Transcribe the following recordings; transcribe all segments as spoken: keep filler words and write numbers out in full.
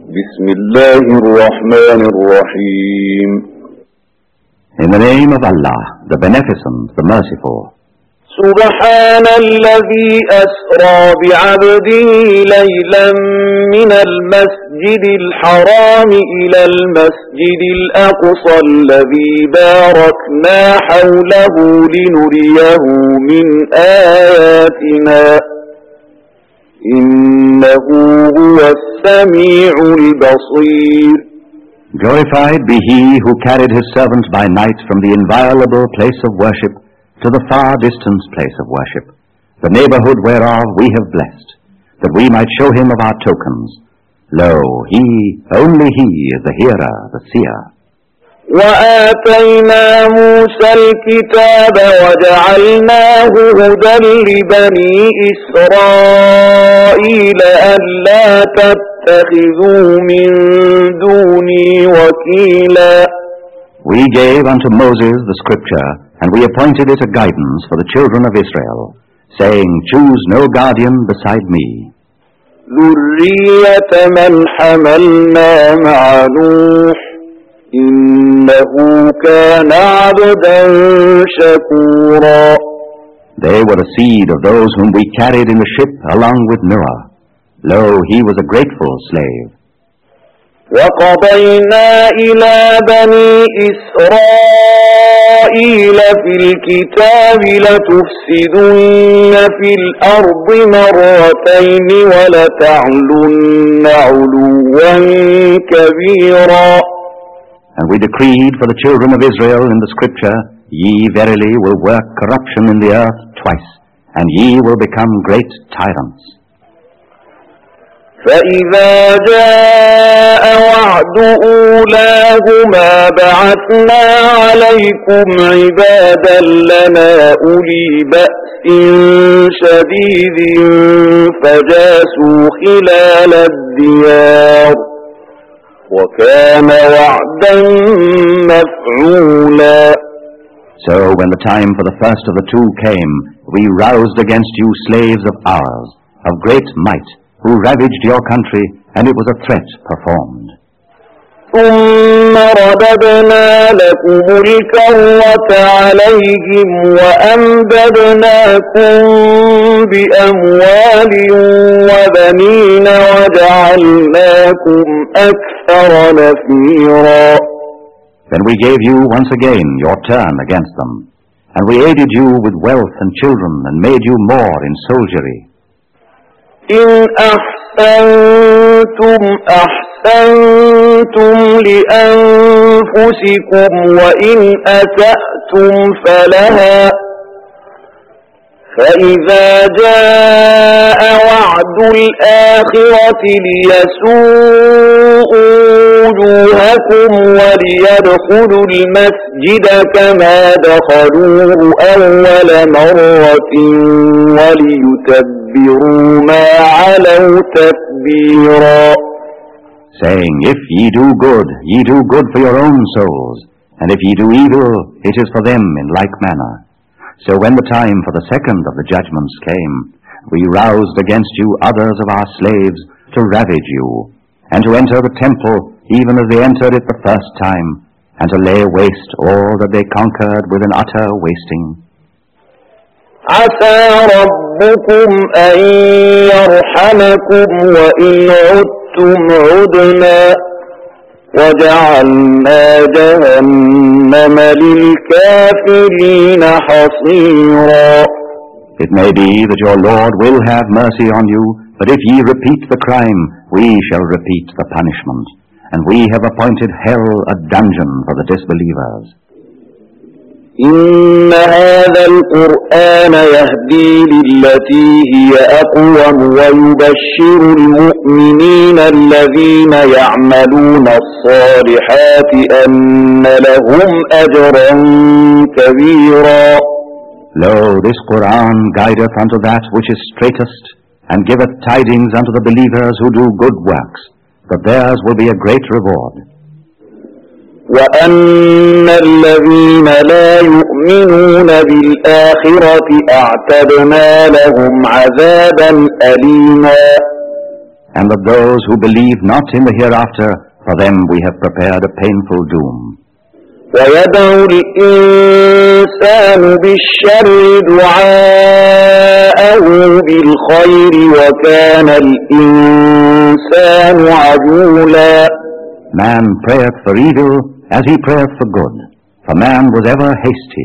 بسم الله الرحمن الرحيم. In the name of Allah, the Beneficent, the Merciful. سبحان الذي أسرى بعبده ليلا من المسجد الحرام إلى المسجد الأقصى الذي باركنا حوله لنريه من آياتنا إنه هو السميع البصير. Glorified be He who carried His servant by night from the inviolable place of worship to the far distant place of worship, the neighborhood whereof we have blessed, that we might show Him of our tokens. Lo, He, only He is the hearer, the seer. وآتينا موسى الكتاب وجعلناه هدى لبني إسرائيل ألا تتخذوا من دوني وكيلا. We gave unto Moses the scripture, and we appointed it a guidance for the children of Israel, saying, choose no guardian beside me. ذرية من حملنا مع نوح إنه كان عبدا شكورا. They were the seed of those whom we carried in the ship along with Noah. Lo, he was a grateful slave. وقضينا إلى بني إسرائيل في الكتاب لتفسدن في الأرض مرتين ولتعلن علوا كبيرا. And we decreed for the children of Israel in the scripture, ye verily will work corruption in the earth twice, and ye will become great tyrants. فإذا جاء وعد أولاهما بعثنا عليكم عبادا لنا أولي بأس شديد فجاسوا خلال الديار وكان وعدا مفعولا. So when the time for the first of the two came, we roused against you slaves of ours, of great might, who ravaged your country, and it was a threat performed. ثم رددنا لكم الكرة عليهم وأمددناكم بأموال وبنين وجعلناكم أكثر نفيرا. Then we gave you once again your turn against them, and we aided you with wealth and children, and made you more in soldiery. إن أحسنتم أحسنتم لأنفسكم وإن أسأتم فلها فإذا جاء وعد الآخرة ليسوءوا وجوهكم وليدخلوا المسجد كما دخلوه أول مرة وليتبروا ما علوا تتبيرا. Saying, if ye do good, ye do good for your own souls, and if ye do evil, it is for them in like manner. So when the time for the second of the judgments came, we roused against you others of our slaves to ravage you, and to enter the temple even as they entered it the first time, and to lay waste all that they conquered with an utter wasting. عسى ربكم أن يرحمكم وإن عدتم عدنا وجعلنا جهنم للكافرين حصيرا. It may be that your Lord will have mercy on you, but if ye repeat the crime, we shall repeat the punishment. And we have appointed hell a dungeon for the disbelievers. إن هذا القرآن يهدي للتي هي أقوم ويبشر المؤمنين الذين يعملون الصالحات أن لهم أجرا كبيرا. Lo, this Quran guideth unto that which is straightest, and giveth tidings unto the believers who do good works, that theirs will be a great reward. وأن الذين لا يؤمنون بالآخرة أعتدنا لهم عذابا أليما. and that those who believe not in the hereafter, for them we have prepared a painful doom. ويدعو الإنسان بالشر دعاءه بالخير وكان الإنسان عجولا. Man prayeth for evil as he prayeth for good, for man was ever hasty.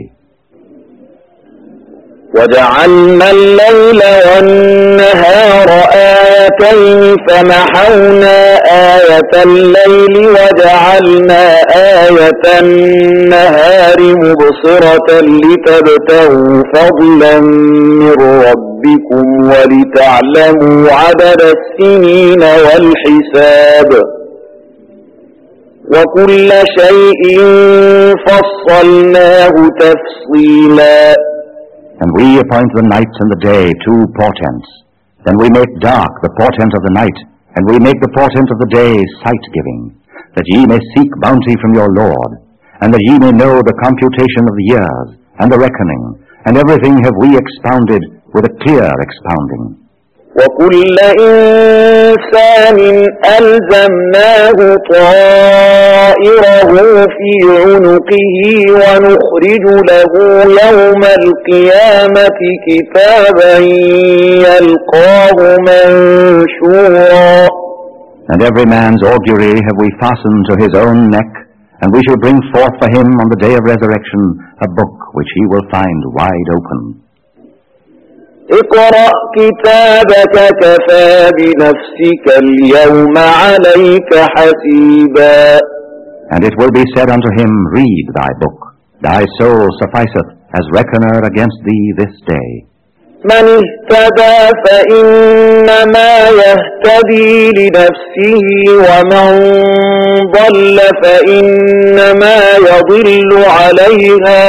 وجعلنا الليل والنهار آيتين فمحونا آية الليل وجعلنا آية النهار مبصرة لتبتغوا فضلا من ربكم ولتعلموا عدد السنين والحساب وكل شيء فصلناه تفصيلا. And we appoint the night and the day two portents. Then we make dark the portent of the night, and we make the portent of the day sight-giving, that ye may seek bounty from your Lord, and that ye may know the computation of the years, and the reckoning, and everything have we expounded with a clear expounding. وكل إنسان ألزمناه طائره في عنقه ونخرج له يوم القيامة كتابا يلقاه منشورا. And every man's augury have we fastened to his own neck, and we shall bring forth for him on the day of resurrection a book which he will find wide open. اقرأ كتابك كفى بنفسك اليوم عليك حسيبا. And it will be said unto him, Read thy book. Thy soul sufficeth as reckoner against thee this day. من اهتدى فإنما يهتدي لنفسه ومن ضل فإنما يضل عليها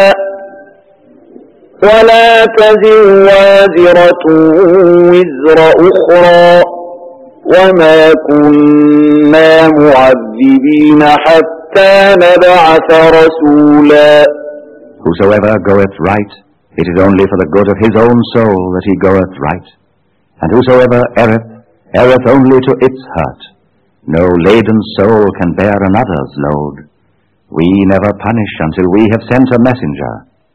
ولا تزر وازرة وزر أخرى وما كنا معذبين حتى نبعث رسولا. Whosoever goeth right, it is only for the good of his own soul that he goeth right. And whosoever erreth, erreth only to its hurt. No laden soul can bear another's load. We never punish until we have sent a messenger.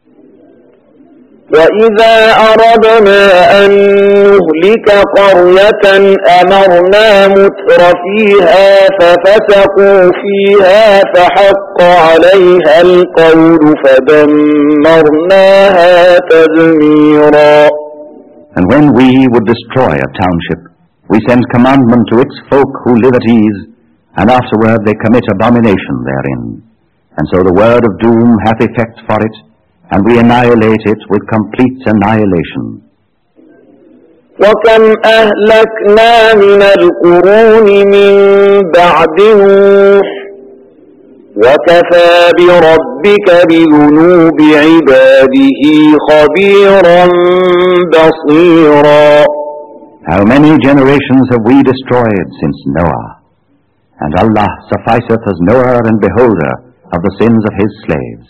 وَإِذَا أَرَدْنَا أَن نُّهْلِكَ قَرْيَةً أَمَرْنَا مُتْرَ فِيهَا فَفَسَقُوا فِيهَا فَحَقَّ عَلَيْهَا الْقَوْلُ فَدَمَّرْنَاهَا تَدْمِيرًا. And when we would destroy a township, we send commandment to its folk who live at ease, and afterward they commit abomination therein. And so the word of doom hath effect for it, and we annihilate it with complete annihilation. وَكَمْ أَهْلَكْنَا مِنَ الْقُرُونِ مِنْ بَعْدِ نُوحٍ وَكَفَى بِرَبِّكَ بِذُنُوبِ عِبَادِهِ خَبِيرًا بَصِيرًا. How many generations have we destroyed since Noah? And Allah sufficeth as knower and beholder of the sins of his slaves.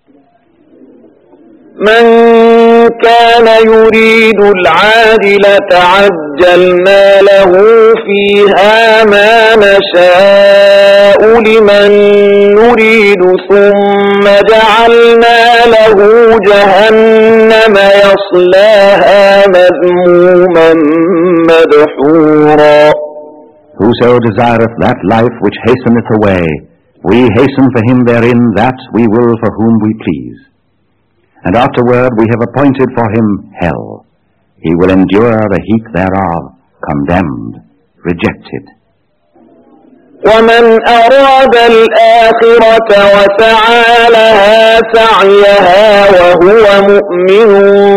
من كان يريد العاجلة عجلنا له فيها ما نشاء لمن نريد ثم جعلنا له جهنم يصلاها مذموما مدحورا. Whoso desireth that life which hasteneth away, we hasten for him therein that we will for whom we please. And afterward we have appointed for him hell. He will endure the heat thereof, condemned, rejected. وَمَنْ أَرَادَ الْآخِرَةَ وَسَعَى لَهَا سَعْيَهَا وَهُوَ مُؤْمِنٌ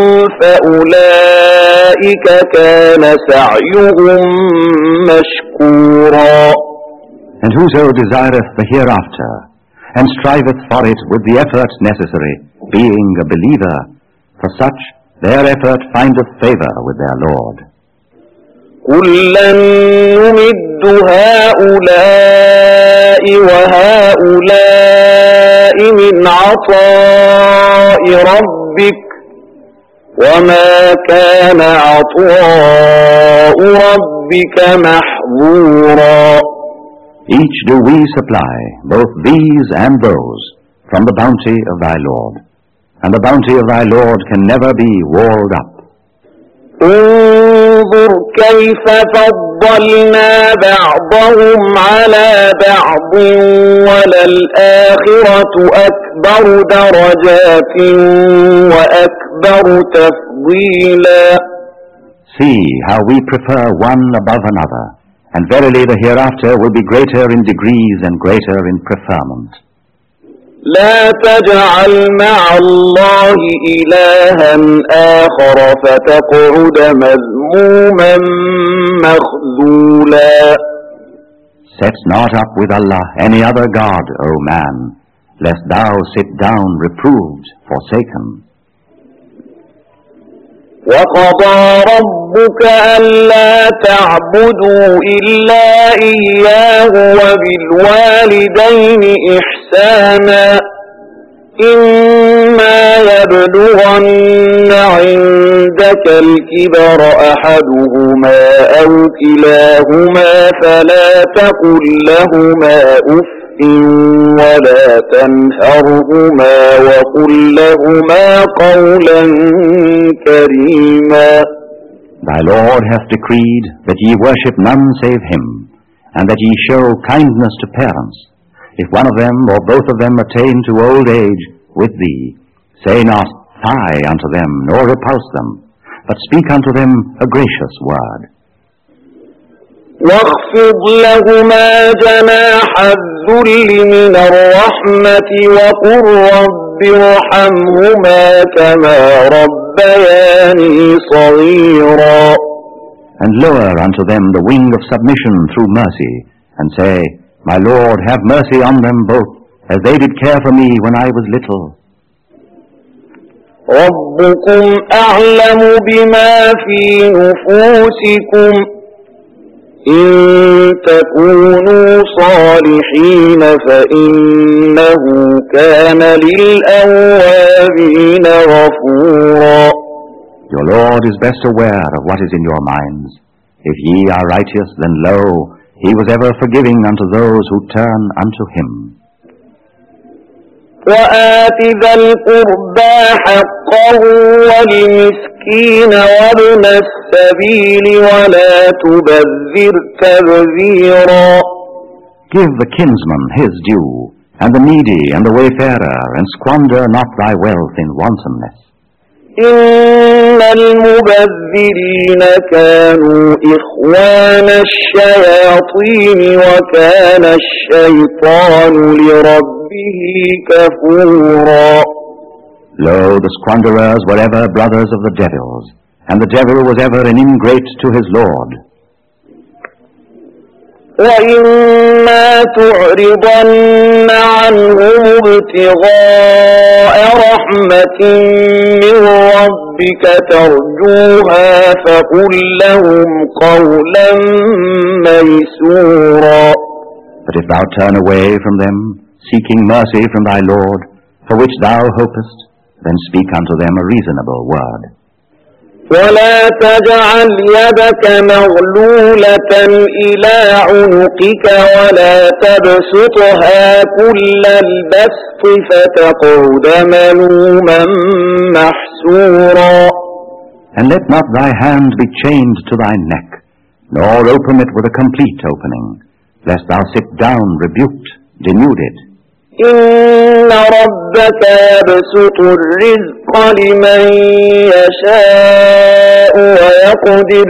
فَأُولَئِكَ كَانَ سَعْيُهُمْ مَشْكُورًا. And whoso desireth the hereafter, and striveth for it with the effort necessary, being a believer, for such their effort findeth favor with their Lord. كُلًّا نُّمِدُّ هَٰؤُلَاءِ وَهَٰؤُلَاءِ مِنْ عَطَاءِ رَبِّكَ وَمَا كَانَ عَطَاءُ رَبِّكَ مَحْظُورًا. محظورا. Each do we supply, both these and those, from the bounty of thy Lord. And the bounty of thy Lord can never be walled up. انظر كيف فضلنا بعضهم على بعض وللآخرة أكبر درجات وأكبر تفضيلا. See how we prefer one above another, and verily the hereafter will be greater in degrees and greater in preferment. لا تجعل مع الله إلها آخر فتقعد مذموما مخذولا. Set not up with Allah any other God, O man, lest thou sit down reproved, forsaken. وقضى ربك ألا تعبدوا إلا إياه وبالوالدين إحسانا إما يبلغن عندك الكبر أحدهما أو كلاهما فلا تقل لهما أف ولا تنهرهما وقل لهما قولا كريما. Thy Lord hath decreed that ye worship none save him, and that ye show kindness to parents. If one of them or both of them attain to old age with thee, say not fie unto them, nor repulse them, but speak unto them a gracious word. واخفض لهما جناح الذل من الرحمة وقل رب ارحمهما كما ربياني صغيرا. And lower unto them the wing of submission through mercy, and say, My Lord, have mercy on them both, as they did care for me when I was little. ربكم أعلم بما في نفوسكم إن تكونوا صالحين فإنه كان للأوابين غفورا. Your Lord is best aware of what is in your minds. If ye are righteous, then lo, he was ever forgiving unto those who turn unto him. وآت ذا القربى حقه والمسكين وابن السبيل ولا تبذر تبذيرا. Give the kinsman his due, and the needy and the wayfarer, and squander not thy wealth in wantonness. إن المبذرين كانوا إخوان الشياطين وكان الشيطان لربه كفورا. Lo, the squanderers were ever brothers of the devils, and the devil was ever an ingrate to his Lord. وَإِمَّا تُعْرِضَنَّ عَنْهُمُ ابْتِغَاءَ رَحْمَةٍ مِّن رَّبِّكَ تَرْجُوهَا فَقُل لَّهُمْ قَوْلًا مَّيْسُورًا. But if thou turn away from them, seeking mercy from thy Lord, for which thou hopest, then speak unto them a reasonable word. ولا تجعل يدك مغلولة إلى عنقك ولا تبسطها كل البسط فتقعد ملوما محسورا. And let not thy hand be chained to thy neck, nor open it with a complete opening, lest thou sit down rebuked, denuded. إن ربك يبسط الرزق لمن يشاء ويقدر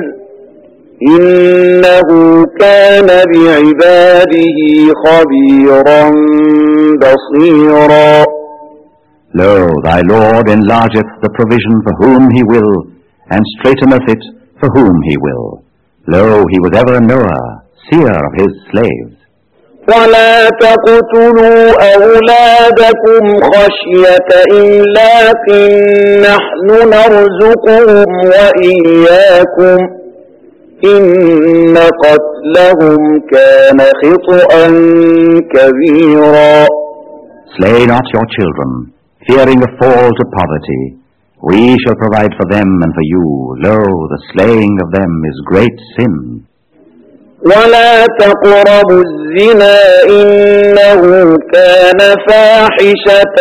إنه كان بعباده خبيرا بصيرا. Lo, thy Lord enlargeth the provision for whom he will, and straighteneth it for whom he will. Lo, he was ever a knower, seer of his slaves. ولا تقتلوا أولادكم خشية إملاق نحن نرزقهم وإياكم إن قتلهم كان خطأ كبيرا. Slay not your children, fearing a fall to poverty. We shall provide for them and for you. Lo, the slaying of them is great sin. ولا تقربوا الزنا إنه كان فاحشة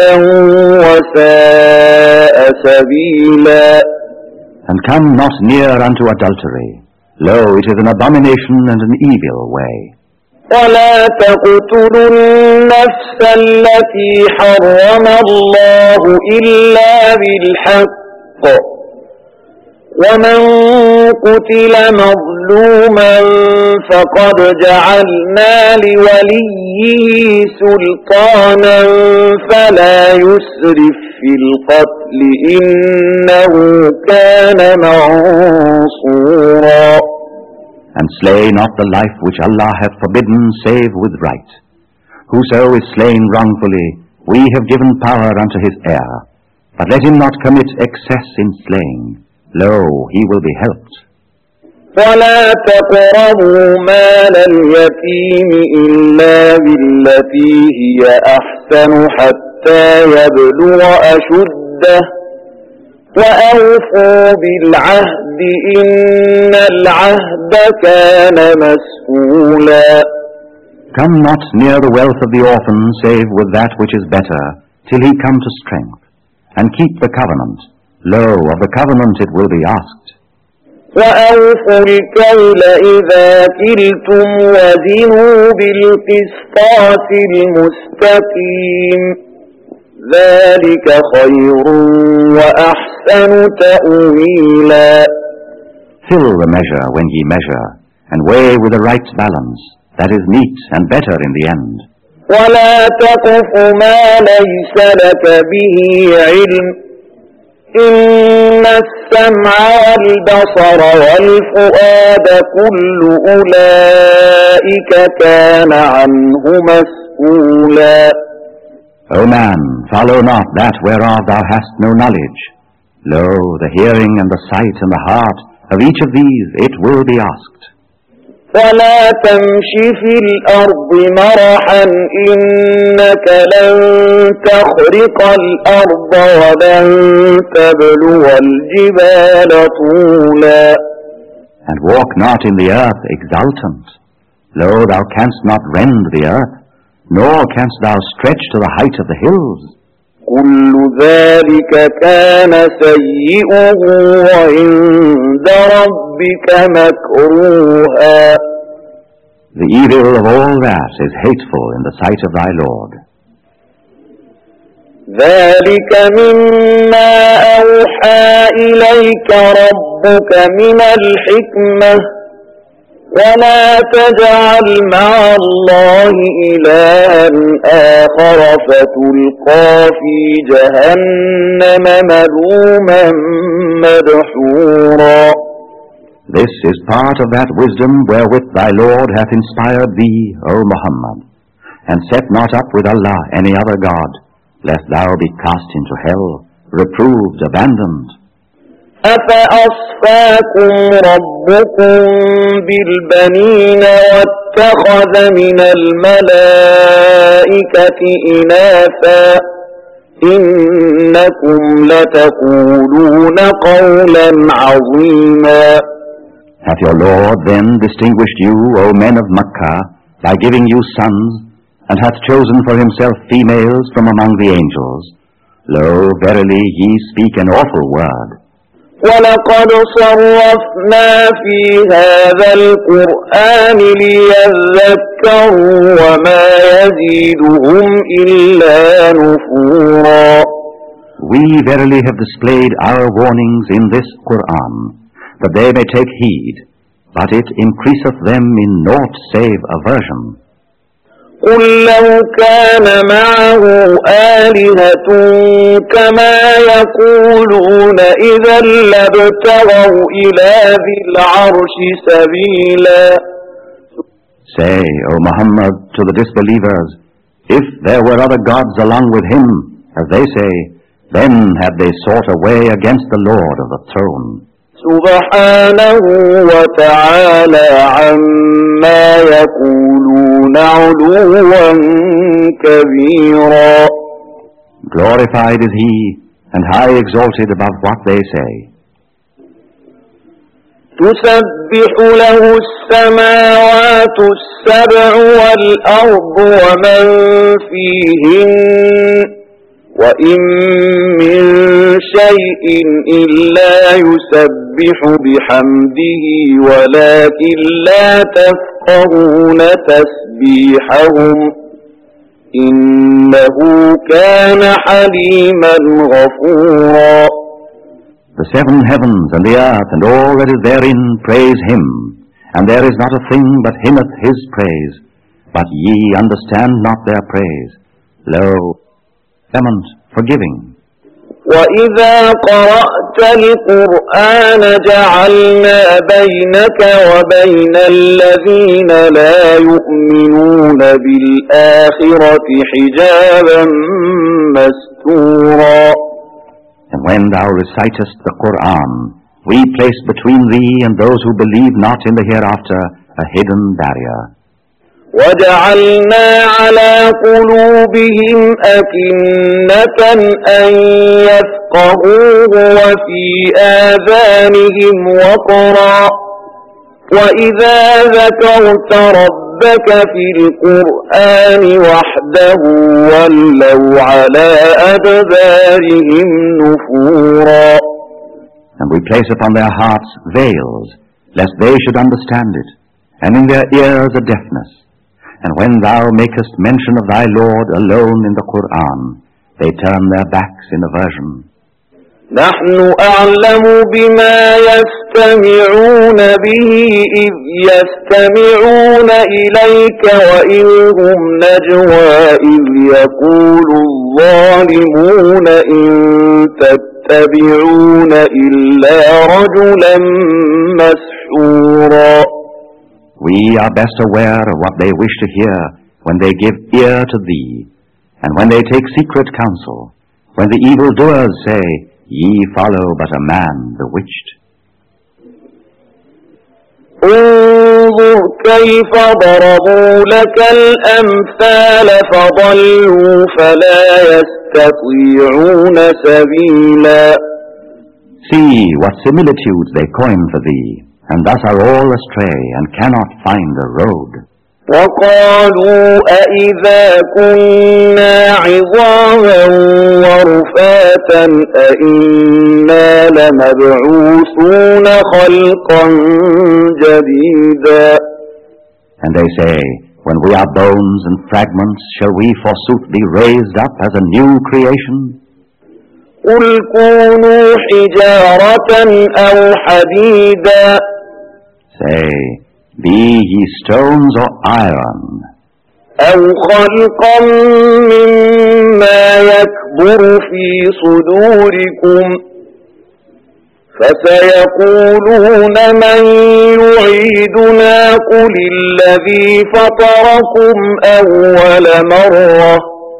وساء سبيلا. And come not near unto adultery. Lo, it is an abomination and an evil way. ولا تقتلوا النفس التي حرم الله إلا بالحق ومن قتل مظلوما فقد جعلنا لوليه سلطانا فلا يسرف في القتل إنه كان منصورا. And slay not the life which Allah hath forbidden save with right. Whoso is slain wrongfully, we have given power unto his heir. But let him not commit excess in slaying. Lo, he will be helped. ولا تقربوا مال اليتيم إلا بالتي هي أحسن حتى يبلغ أشده وأوفوا بالعهد إن العهد كان مسؤولا. Come not near the wealth of the orphan save with that which is better till he come to strength, and keep the covenant. Lo, of the covenant it will be asked. وأوفوا الكيل إذا كلتم وزنوا بالقسطاس المستقيم ذلك خير وأحسن تأويلا. Fill the measure when ye measure, and weigh with the right balance. That is meet and better in the end. ولا تقف ما ليس لك به علم إن السمع والبصر والفؤاد كل أولئك كان عنه مسؤولا. O man, follow not that whereof thou hast no knowledge. Lo, the hearing and the sight and the heart, of each of these it will be asked. ولا تمش في الأرض مرحا إنك لن تخرق الأرض ولن تبلغ الجبال طولا. And walk not in the earth exultant. Lo, thou canst not rend the earth, nor canst thou stretch to the height of the hills. كل ذلك كان سيئه عند ربك مكروها. The evil of all that is hateful in the sight of thy Lord. ذلك مما أوحى إليك ربك من الحكمة ولا تجعل مع الله إلها آخر فتلقى في جهنم ملوما مدحورا. This is part of that wisdom wherewith thy Lord hath inspired thee, O Muhammad, and set not up with Allah any other God, lest thou be cast into hell, reproved, abandoned. أفأصفاكم ربكم بالبنين واتخذ من الملائكة إناثا إنكم لتقولون قولا عظيما. Hath your Lord then distinguished you, O men of Makkah, by giving you sons, and hath chosen for himself females from among the angels? Lo, verily ye speak an awful word. ولقد صرفنا في هذا القرآن ليذكروا وما يزيدهم إلا نفورا. We verily have displayed our warnings in this Qur'an, that they may take heed, but it increaseth them in naught save aversion. قل لو كان معه آلهة كما يقولون إذا لابتغوا إلى ذي العرش سبيلا. Say, O Muhammad, to the disbelievers, if there were other gods along with him, as they say, then had they sought a way against the Lord of the throne. سبحانه وتعالى عما يقولون علوا كبيرا. Glorified is he, and high exalted above what they say. تسبح له السماوات السبع والأرض ومن فيهن وإن من شيء إلا يسبح بحمده ولكن لا تفقهون تسبيحهم إنه كان حليما غفورا. The seven heavens and the earth and all that is therein praise him, and there is not a thing but hymneth his praise, but ye understand not their praise. Lo, clement, forgiving. وَإِذَا قَرَأْتَ الْقُرْآنَ جَعَلْنَا بَيْنَكَ وَبَيْنَ الَّذِينَ لَا يُؤْمِنُونَ بِالْآخِرَةِ حِجَابًا مَسْتُورًا. And when thou recitest the Qur'an, we place between thee and those who believe not in the hereafter a hidden barrier. وَجَعَلْنَا عَلَى قُلُوبِهِمْ أَكِنَّةً أَن يَفْقَهُوهُ وَفِي آذَانِهِمْ وَقْرًا وَإِذَا ذَكَرْتَ رَبَّكَ فِي الْقُرْآنِ وَحْدَهُ وَلَّوْا عَلَى أَدْبَارِهِمْ نُفُورًا. And we place upon their hearts veils, lest they should understand it, and in their ears a deafness. And when thou makest mention of thy Lord alone in the Qur'an, they turn their backs in aversion. نحن أعلم بما يستمعون به إذ يستمعون إليك وإذ هم نجوى إذ يقول الظالمون إن تتبعون إلا رجلا مسحورا. We are best aware of what they wish to hear when they give ear to thee, and when they take secret counsel, when the evildoers say, Ye follow but a man bewitched. انظر كيف ضربوا لك الأمثال فضلوا فلا يستطيعون سبيلا. See what similitudes they coin for thee, and thus are all astray and cannot find a road. وقالوا أئذا كنا عظاما ورفاتا أئنا لمبعوثون خلقا جديدا. And they say, when we are bones and fragments, shall we forsooth be raised up as a new creation? قل كونوا حجارة أو حديدا. Say, be ye stones or iron, أو خلقا مما يكبر في صدوركم فسيقولون من يعيدنا قل الذي فطركم أول مرة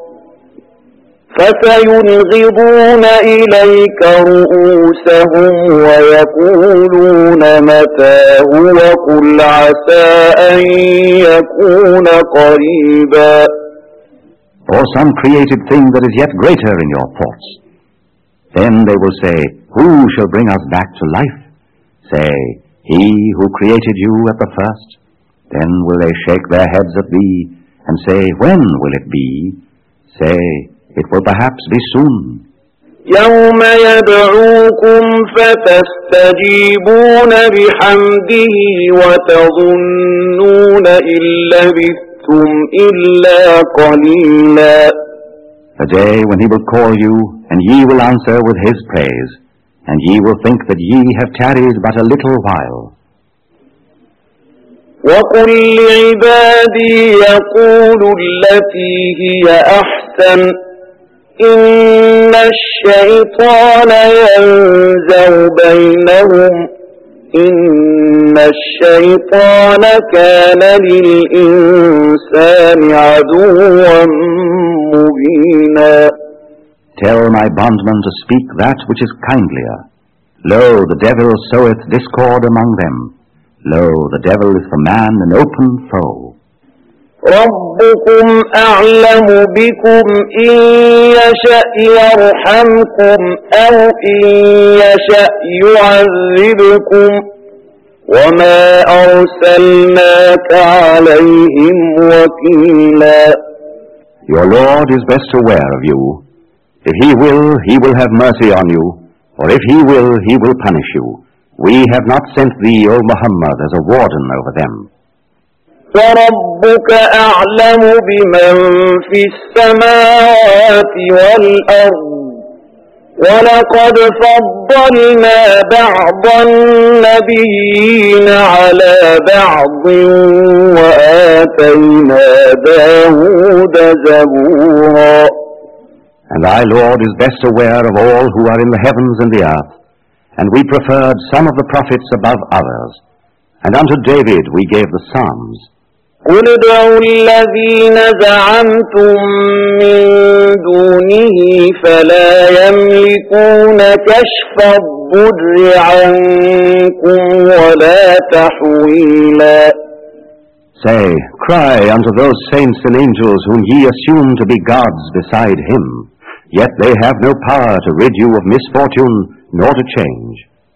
فسينغضون إليك رؤوسهم ويقولون متاه وقل عسى أن يكون قريبا. or some created thing that is yet greater in your thoughts. Then they will say, who shall bring us back to life? Say, he who created you at the first. Then will they shake their heads at thee and say, when will it be? Say, it will perhaps be soon. يوم يدعوكم فتستجيبون بحمده وتظنون إن لبثتم إلا قليلا. The day when he will call you, and ye will answer with his praise, and ye will think that ye have tarried but a little while. وقل لعبادي يقولوا التي هي أحسن إن الشيطان ينزغ بينهم إن الشيطان كان للإنسان عدوا مبينا. Tell my bondman to speak that which is kindlier. Lo, the devil soweth discord among them. Lo, the devil is for man an open foe. ربكم أعلم بكم إن يشأ يرحمكم أو إن يشأ يعذبكم وما أرسلناك عليهم وكيلا. Your Lord is best aware of you. If He will, He will have mercy on you, or if He will, He will punish you. We have not sent thee, O Muhammad, as a warden over them. وَرَبُّكَ أَعْلَمُ بِمَنْ فِي السَّمَاوَاتِ وَالْأَرْضِ وَلَقَدْ فَضَّلْنَا بَعْضَ النَّبِيِّينَ عَلَى بَعْضٍ وَآتَيْنَا دَاوُودَ زَبُورًا. And thy Lord is best aware of all who are in the heavens and the earth, and we preferred some of the prophets above others, and unto David we gave the Psalms. قُلِ ادْعُوا الَّذِينَ زَعَمْتُم مِّن دُونِهِ فَلَا يَمْلِكُونَ كَشْفَ الضُّرِّ عَنكُمْ وَلَا تَحْوِيلًا. Say, cry unto those saints and angels whom ye assume to be gods beside Him, yet they have no power to rid you of misfortune nor to change.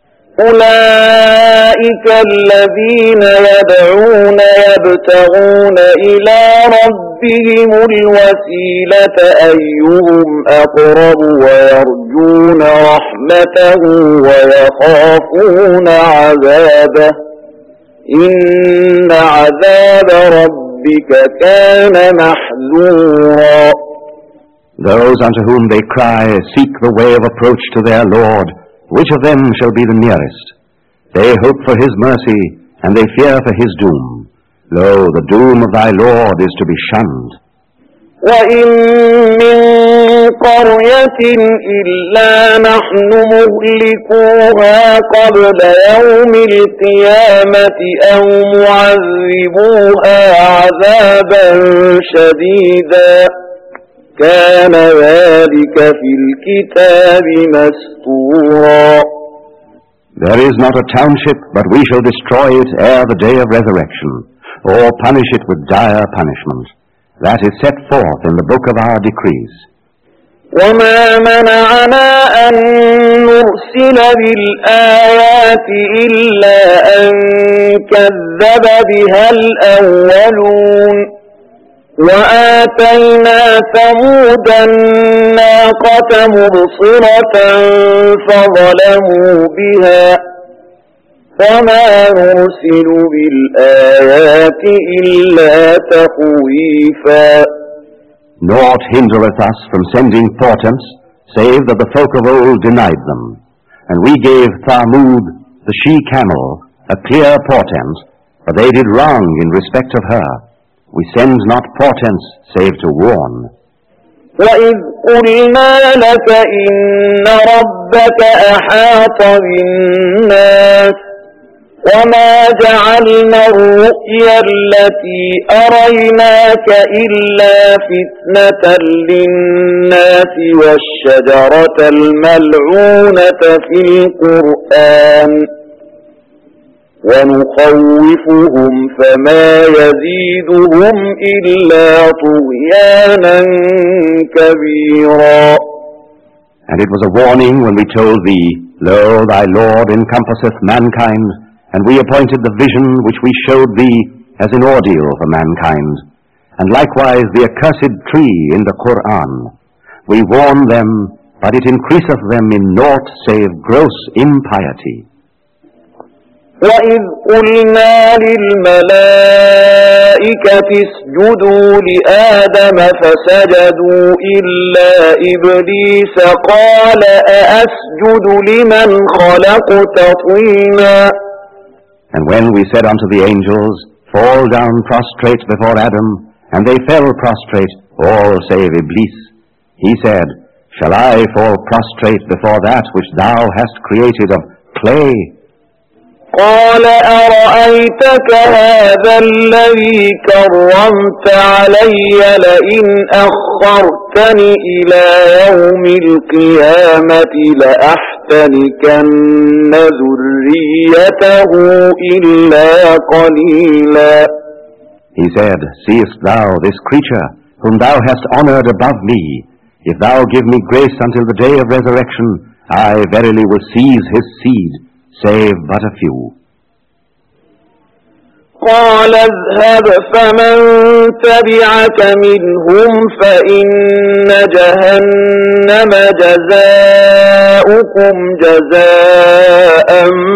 أولئك الذين يدعون يبتغون إلى ربهم الوسيلة أيهم أقرب ويرجون رحمته ويخافون عذابه إن عذاب ربك كان محذورا. Those unto whom they cry seek the way of approach to their Lord. Which of them shall be the nearest? They hope for His mercy, and they fear for His doom. Lo, the doom of thy Lord is to be shunned. وَإِن مِّن قَرْيَةٍ إِلَّا نَحْنُ مُهْلِكُوهَا قَبْلَ يَوْمِ الْقِيَامَةِ أَوْ مُعَذِّبُوهَا عَذَابًا شَدِيدًا كان ذلك في الكتاب مسطورا. There is not a township, but we shall destroy it ere the day of resurrection, or punish it with dire punishment. That is set forth in the book of our decrees. وما منعنا أن نرسل بالآيات إلا أن كذب بها الأولون وآتينا ثمود الناقة مبصرة فظلموا بها وما نرسل بالآيات إلا تخويفا. Naught hindereth us from sending portents, save that the folk of old denied them. And we gave Thamud, the she-camel, a clear portent, but they did wrong in respect of her. We send not portents save to warn. وَإِذْ قُلْنَا لَكَ إِنَّ رَبَّكَ أَحَاطَ بِالنَّاسِ وَمَا جَعَلْنَا الرُّؤْيَا الَّتِي أَرَيْنَاكَ إِلَّا فِتْنَةً لِلنَّاسِ وَالشَّجَرَةَ الْمَلْعُونَةَ فِي الْقُرْآنِ ونخوفهم فما يزيدهم إلا طغيانا كبيرا. And it was a warning when we told thee, Lo, thy Lord encompasseth mankind, and we appointed the vision which we showed thee as an ordeal for mankind, and likewise the accursed tree in the Qur'an. We warn them, but it increaseth them in naught save gross impiety. وَإِذْ قُلْنَا لِلْمَلَائِكَةِ اسْجُدُوا لِآدَمَ فَسَجَدُوا إِلَّا إِبْلِيسَ قَالَ أَأَسْجُدُ لِمَنْ خَلَقْتَ طِينًا. And when we said unto the angels, Fall down prostrate before Adam, and they fell prostrate, all save Iblis, he said, Shall I fall prostrate before that which thou hast created of clay? قال أرأيتك هذا الذي كرمت علي لئن أخرتني إلى يوم القيامة لأحتنكن ذريته إلا قليلا. He said, Seest thou this creature, whom thou hast honored above me? If thou give me grace until the day of resurrection, I verily will seize his seed, save but a few. قال اذهب فمن تبعك منهم فإن جهنم جزاؤكم جزاء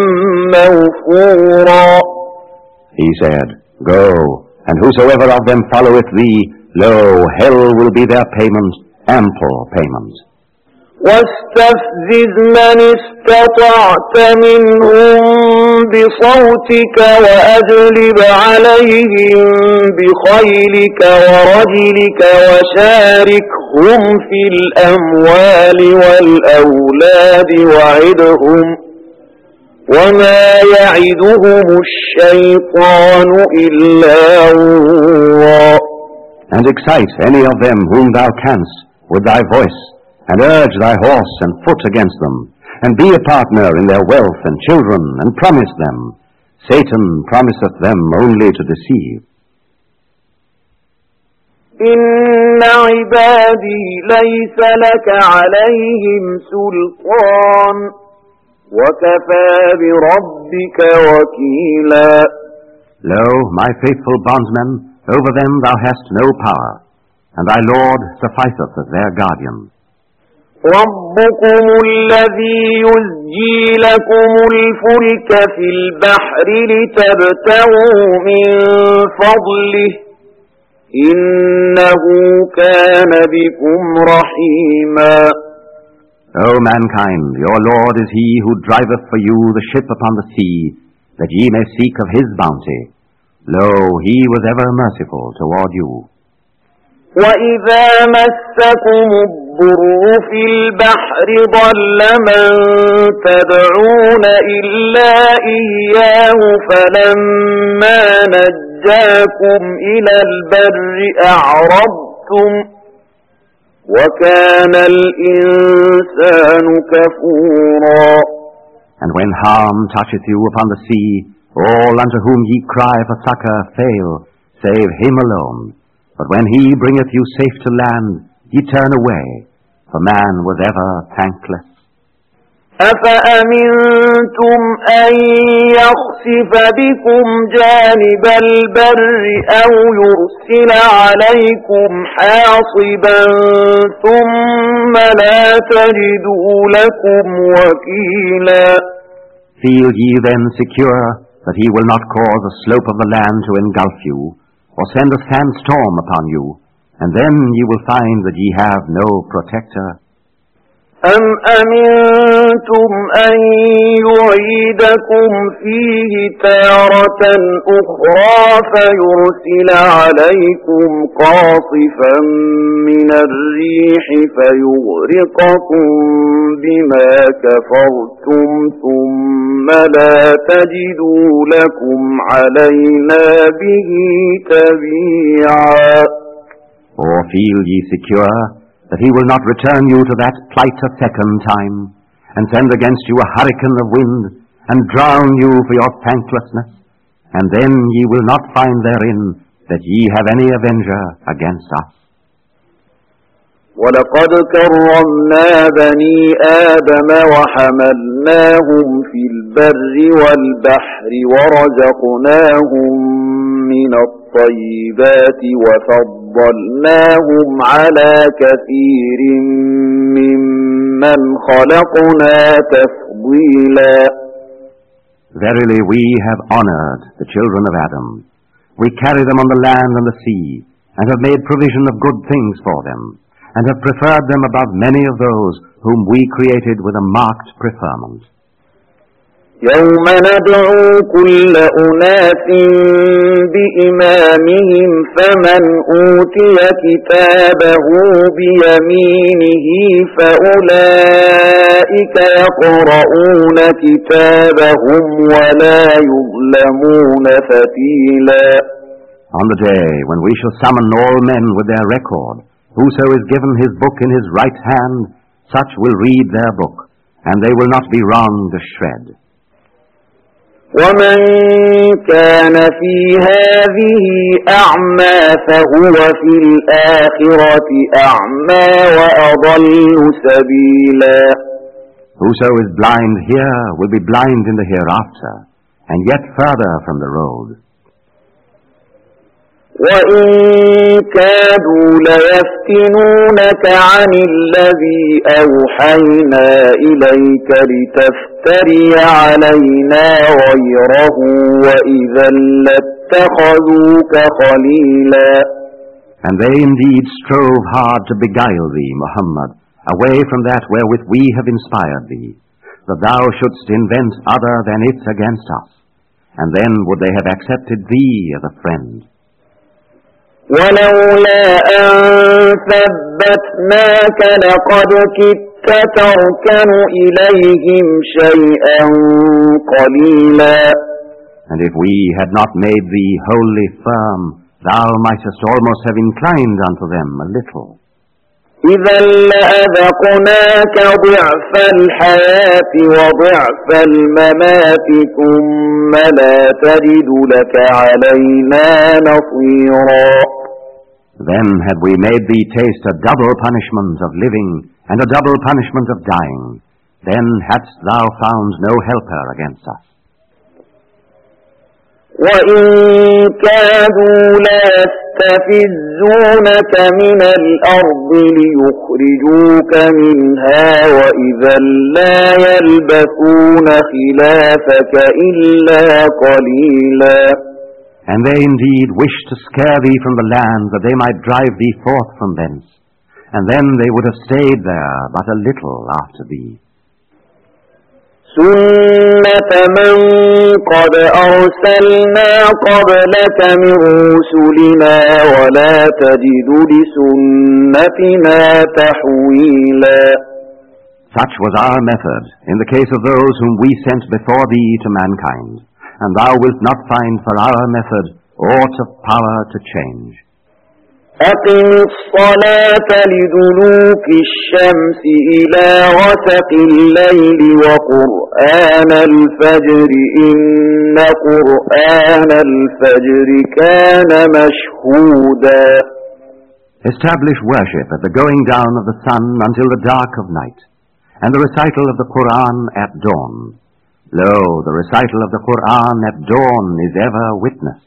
موفورا. He said, Go, and whosoever of them followeth thee, lo, hell will be their payment, ample payment. واستفزز من استطعت منهم بصوتك وأجلب عليهم بخيلك ورجلك وشاركهم في الأموال والأولاد وعدهم وما يعدهم الشيطان إلا غرورا. And excite any of them whom thou canst with thy voice, and urge thy horse and foot against them, and be a partner in their wealth and children, and promise them. Satan promiseth them only to deceive. إن عبادي ليس لك عليهم سلطان وكفى بربك وكيلا. Lo, my faithful bondsmen, over them thou hast no power, and thy Lord sufficeth as their guardian. ربكم الذي يزجي لكم الفلك في البحر لتبتغوا من فضله إنه كان بكم رحيما. O mankind, your Lord is he who driveth for you the ship upon the sea, that ye may seek of his bounty. Lo, he was ever merciful toward you. وَإِذَا مَسَّكُمُ الضُّرُّ فِي الْبَحْرِ ضَلَّ مَن تَدْعُونَ إِلَّا إِيَّاهُ فَلَمَّا نَجَّاكُمْ إِلَى الْبَرِّ أَعْرَضْتُمْ وَكَانَ الْإِنسَانُ كَفُورًا. And when harm toucheth you upon the sea, all unto whom ye cry for succor fail, save him alone. But when he bringeth you safe to land, ye turn away, for man was ever thankless. أَفَأَمِنْتُمْ أَنْ يَخْسِفَ بِكُمْ جَانِبَ الْبَرِّ أَوْ يُرْسِلَ عَلَيْكُمْ حَاصِبًا ثُمَّ لَا تَجِدُوا لَكُمْ وَكِيلًا. Feel ye then secure that he will not cause a slope of the land to engulf you, or send a sandstorm upon you, and then ye will find that ye have no protector. أَمْ أَمِنْتُمْ أَنْ يُعِيدَكُمْ فِيهِ تَارَةً أُخْرَى فَيُرْسِلَ عَلَيْكُمْ قَاصِفًا مِنَ الرِّيحِ فَيُغْرِقَكُمْ بِمَا كَفَرْتُمْ ثُمَّ لَا تَجِدُوا لَكُمْ عَلَيْنَا بِهِ تَبِيعًا. Or feel ye secure that he will not return you to that plight a second time, and send against you a hurricane of wind, and drown you for your thanklessness, and then ye will not find therein that ye have any avenger against us. وَلَقَدْ كَرَّمْنَا بَنِي آدَمَ وَحَمَلْنَاهُمْ فِي الْبَرِّ وَالْبَحْرِ وَرَزَقْنَاهُمْ مِنَ الطَّيِّبَاتِ وَفَضَّلْنَاهُمْ عَلَى كَثِيرٍ مِّمَّنْ خَلَقْنَا تَفْضِيلًا. Verily we have honored the children of Adam. We carry them on the land and the sea, and have made provision of good things for them, and have preferred them above many of those whom we created with a marked preferment. يَوْمَ نَدْعُو كُلَّ أُنَاسٍ بِإِمَامِهِمْ فَمَنْ أُوتِيَ كِتَابَهُ بِيَمِينِهِ فَأُولَئِكَ يَقْرَؤُونَ كِتَابَهُمْ وَلَا يُظْلَمُونَ فَتِيلًا. On the day when we shall summon all men with their record, whoso is given his book in his right hand, such will read their book, and they will not be wronged a shred. وَمَنْ كَانَ فِي هَذِهِ أَعْمَى فَهُوَ فِي الْآخِرَةِ أَعْمَى وَأَضَلُّ سَبِيلًا. Whoso is blind here will be blind in the hereafter, and yet further from the road. وإن كادوا ليفتنونك عن الذي أوحينا إليك لتفتري علينا غيره وإذا لاتخذوك خليلا. And they indeed strove hard to beguile thee, Muhammad, away from that wherewith we have inspired thee, that thou shouldst invent other than it against us, and then would they have accepted thee as a friend. ولولا أن ثبتناك لقد كدت تركن إليهم شيئا قليلا. And if we had not made thee wholly firm, thou mightest almost have inclined unto them a little. إذا لأذقناك ضعف الحياة وضعف الممات ثم لا تجد لك علينا نصيرا. Then had we made thee taste a double punishment of living and a double punishment of dying, then hadst thou found no helper against us. وإن كادوا ليستفزونك من الأرض ليخرجوك منها وإذا لا يلبثون خلافك إلا قليلا. And they indeed wished to scare thee from the land that they might drive thee forth from thence, and then they would have stayed there but a little after thee. سنة من قد أرسلنا قبلك من رسلنا ولا تجد لسنتنا تحويلا. Such was our method in the case of those whom we sent before thee to mankind, and thou wilt not find for our method aught of power to change. أقم الصلاة لدلوك الشمس إلى غسق الليل وقرآن الفجر إن قرآن الفجر كان مشهودا. Establish worship at the going down of the sun until the dark of night, and the recital of the Qur'an at dawn. Lo, the recital of the Qur'an at dawn is ever witnessed.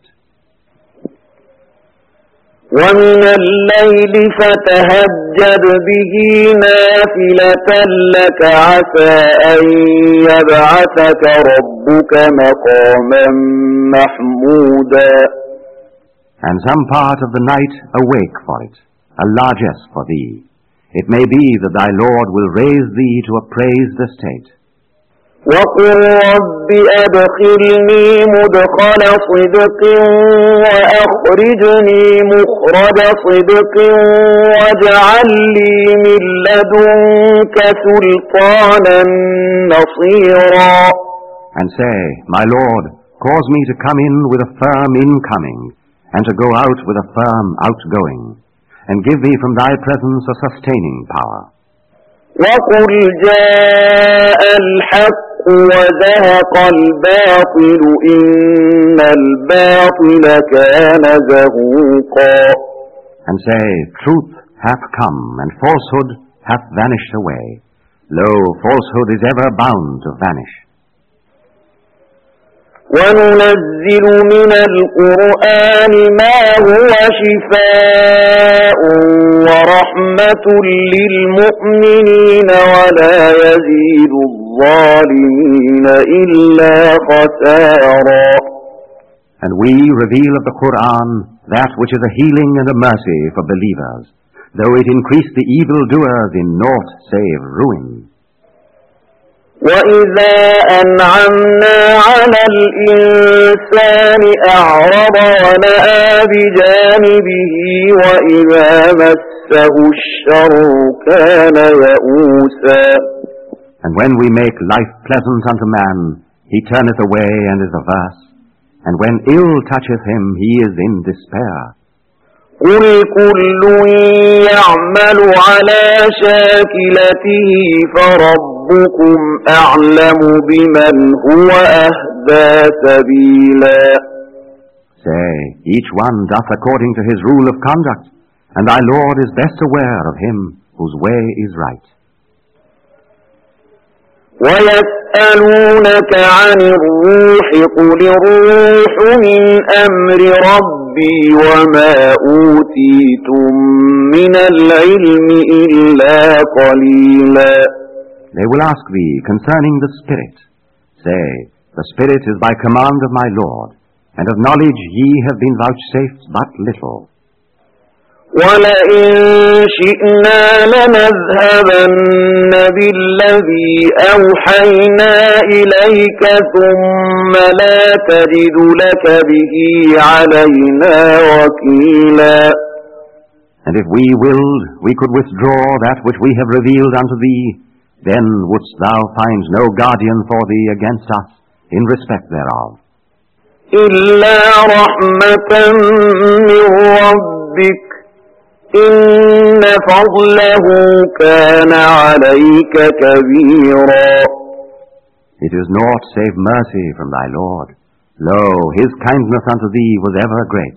ومن الليل فتهجد به نافلة لك عسى أن يبعثك ربك مقاما محمودا. And some part of the night awake for it, a largesse for thee. It may be that thy Lord will raise thee to a praised estate. وقل رب أدخلني مدخل صدق وأخرجني مخرج صدق واجعل لي من لدنك سلطانا نصيرا. And say, my Lord, cause me to come in with a firm incoming, and to go out with a firm outgoing, and give thee from thy presence a sustaining power. وقل جاء الحق وزهق الباطل إن الباطل كان زهوقا. And say, truth hath come, and falsehood hath vanished away. Lo, falsehood is ever bound to vanish. وننزل من القرآن ما هو شفاء ورحمة للمؤمنين ولا يزيد الظالمين إلا خسارا. And we reveal of the Qur'an that which is a healing and a mercy for believers, though it increase the evildoers in naught save ruin. وإذا أنعمنا على الإنسان أعرض ونأى بجانبه وإذا مسه الشر كان يئوسا. And when we make life pleasant unto man, he turneth away and is averse, and when ill toucheth him, he is in despair. قل كل يعمل على شاكلته فربكم أعلم بمن هو أهدى سبيلا. Say, each one doth according to his rule of conduct, and thy Lord is best aware of him whose way is right. ويسألونك عن الروح قل الروح من أمر ربك ربي وما أوتيتم من العلم إلا قليلا. They will ask thee concerning the Spirit. Say, the Spirit is by command of my Lord, and of knowledge ye have been vouchsafed but little. وَلَئِن شِئْنَا لَنَذْهَبَنَّ بِالَّذِي أَوْحَيْنَا إِلَيْكَ ثُمَّ لَا تَجِدُ لَكَ بِهِ عَلَيْنَا وَكِيلًا. And if we willed, we could withdraw that which we have revealed unto thee, then wouldst thou find no guardian for thee against us in respect thereof. إِلَّا رَحْمَةً مِّن رَّبِّكَ إِنَّ فَضْلَهُ كَانَ عَلَيْكَ كَبِيرًا. It is naught save mercy from thy Lord. Lo, his kindness unto thee was ever great.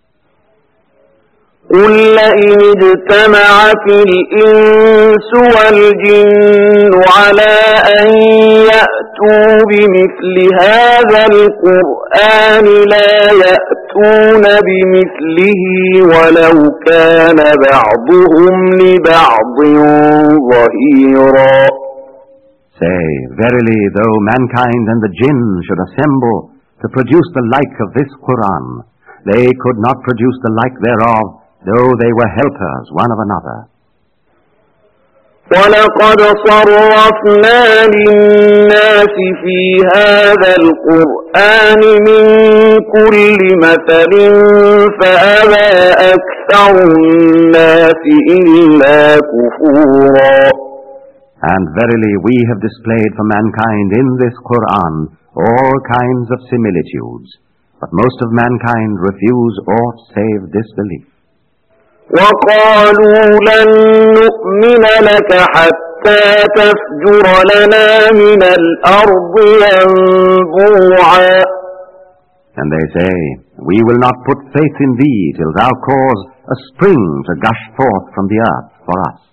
قُل لَّئِنِ اجْتَمَعَتِ الْإِنسُ وَالْجِنُّ عَلَىٰ أَن يَأْتُوا بِمِثْلِ هَٰذَا الْقُرْآنِ لَا يَأْتُونَ بِمِثْلِهِ وَلَوْ كَانَ بَعْضُهُمْ لِبَعْضٍ ظَهِيرًا. Say, verily, though mankind and the jinn should assemble to produce the like of this Qur'an, they could not produce the like thereof, though they were helpers one of another. وَلَقَدْ صَرَّفْنَا لِلنَّاسِ فِي هَذَا الْقُرْآنِ مِنْ كُلِّ مَثَلٍ فَأَبَى أَكْثَرُ النَّاسِ إِلَّا كُفُورًا. And verily we have displayed for mankind in this Qur'an all kinds of similitudes, but most of mankind refuse aught save disbelief. وَقَالُوا لَن نُّؤْمِنَ لَكَ حَتَّى تَفْجُرَ لَنَا مِنَ الْأَرْضِ يَنبُوعًا. And they say, we will not put faith in thee till thou cause a spring to gush forth from the earth for us.